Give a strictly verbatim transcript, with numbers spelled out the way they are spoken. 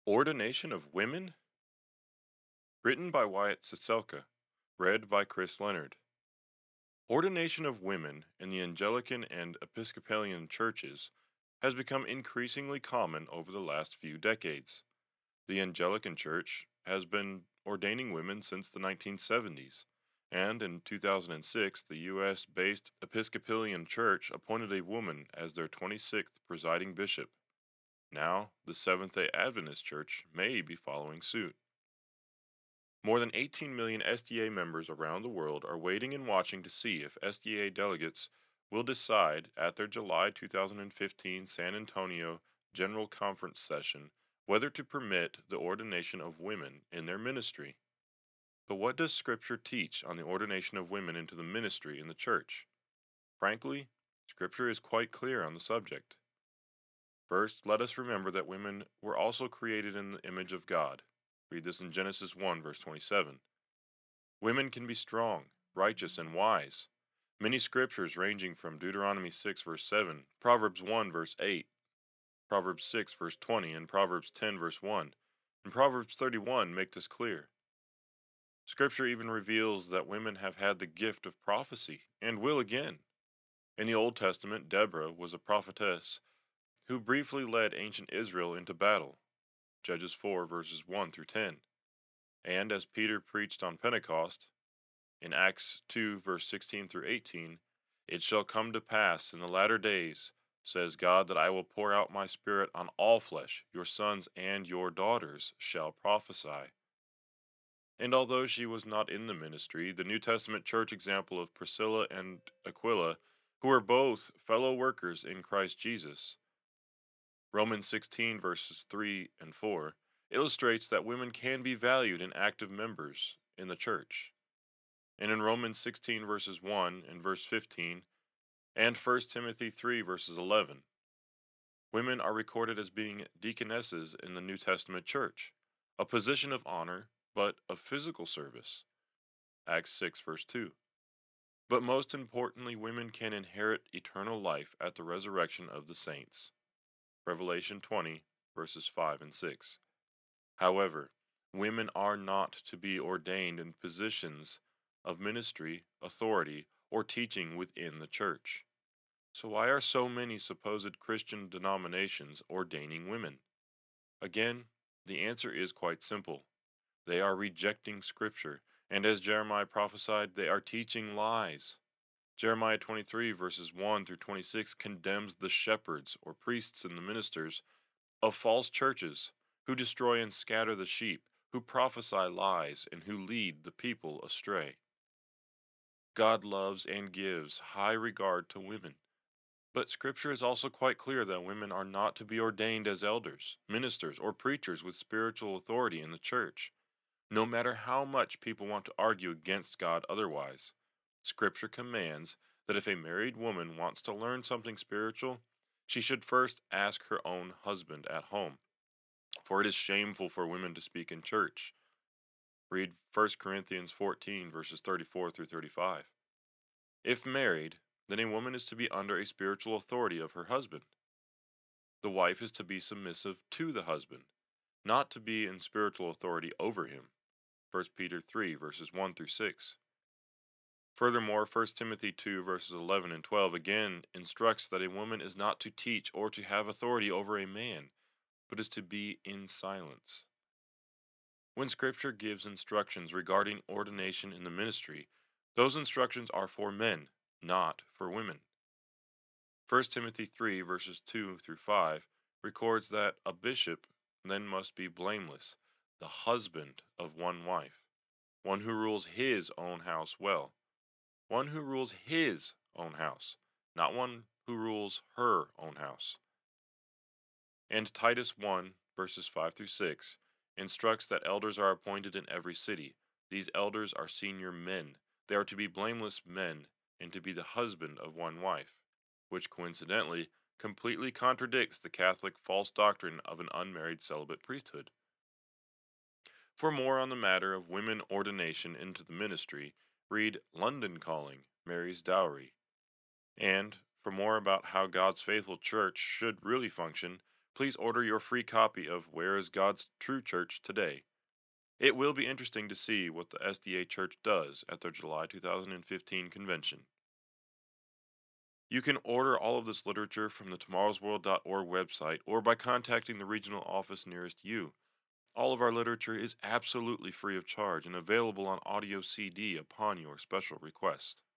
Ordination of Women? Written by Wyatt Ciesielka. Read by Chris Leonard. Ordination of women in the Anglican and Episcopalian churches has become increasingly common over the last few decades. The Anglican Church has been ordaining women since the nineteen seventies, and in two thousand six, the U S based Episcopalian Church appointed a woman as their twenty-sixth presiding bishop. Now, the Seventh day Adventist Church may be following suit. More than eighteen million S D A members around the world are waiting and watching to see if S D A delegates will decide at their July two thousand fifteen San Antonio General Conference session whether to permit the ordination of women in their ministry. But what does Scripture teach on the ordination of women into the ministry in the church? Frankly, Scripture is quite clear on the subject. First, let us remember that women were also created in the image of God. Read this in Genesis one, verse twenty-seven. Women can be strong, righteous, and wise. Many scriptures ranging from Deuteronomy six, verse seven, Proverbs one, verse eight, Proverbs six, verse twenty, and Proverbs ten, verse one, and Proverbs thirty-one make this clear. Scripture even reveals that women have had the gift of prophecy, and will again. In the Old Testament, Deborah was a prophetess who briefly led ancient Israel into battle. Judges four, verses one through ten. And as Peter preached on Pentecost, in Acts two, verse sixteen through eighteen, it shall come to pass in the latter days, says God, that I will pour out my Spirit on all flesh. Your sons and your daughters shall prophesy. And although she was not in the ministry, the New Testament church example of Priscilla and Aquila, who were both fellow workers in Christ Jesus, Romans sixteen, verses three and four, illustrates that women can be valued and active members in the church. And in Romans sixteen, verses one and verse fifteen, and First Timothy three, verses eleven, women are recorded as being deaconesses in the New Testament church, a position of honor, but of physical service. Acts six, verse two. But most importantly, women can inherit eternal life at the resurrection of the saints. Revelation twenty, verses five and six. However, women are not to be ordained in positions of ministry, authority, or teaching within the church. So why are so many supposed Christian denominations ordaining women? Again, the answer is quite simple. They are rejecting Scripture, and as Jeremiah prophesied, they are teaching lies. Jeremiah twenty-three, verses one through twenty-six, condemns the shepherds, or priests and the ministers, of false churches, who destroy and scatter the sheep, who prophesy lies, and who lead the people astray. God loves and gives high regard to women, but Scripture is also quite clear that women are not to be ordained as elders, ministers, or preachers with spiritual authority in the church, no matter how much people want to argue against God otherwise. Scripture commands that if a married woman wants to learn something spiritual, she should first ask her own husband at home, for it is shameful for women to speak in church. Read First Corinthians fourteen, verses thirty-four through thirty-five. If married, then a woman is to be under a spiritual authority of her husband. The wife is to be submissive to the husband, not to be in spiritual authority over him. First Peter three, verses one through six. Furthermore, First Timothy two, verses eleven and twelve again instructs that a woman is not to teach or to have authority over a man, but is to be in silence. When Scripture gives instructions regarding ordination in the ministry, those instructions are for men, not for women. First Timothy three, verses two through five, records that a bishop then must be blameless, the husband of one wife, one who rules his own house well. One who rules his own house, not one who rules her own house. And Titus one, verses five through six, instructs that elders are appointed in every city. These elders are senior men. They are to be blameless men and to be the husband of one wife, which coincidentally completely contradicts the Catholic false doctrine of an unmarried celibate priesthood. For more on the matter of women ordination into the ministry, read London Calling, Mary's Dowry. And for more about how God's faithful church should really function, Please order your free copy of Where is God's True Church today. It will be interesting to see what the S D A Church does at their July two thousand fifteen convention. You can order all of this literature from the tomorrows world dot org website or by contacting the regional office nearest you. All of our literature is absolutely free of charge and available on audio C D upon your special request.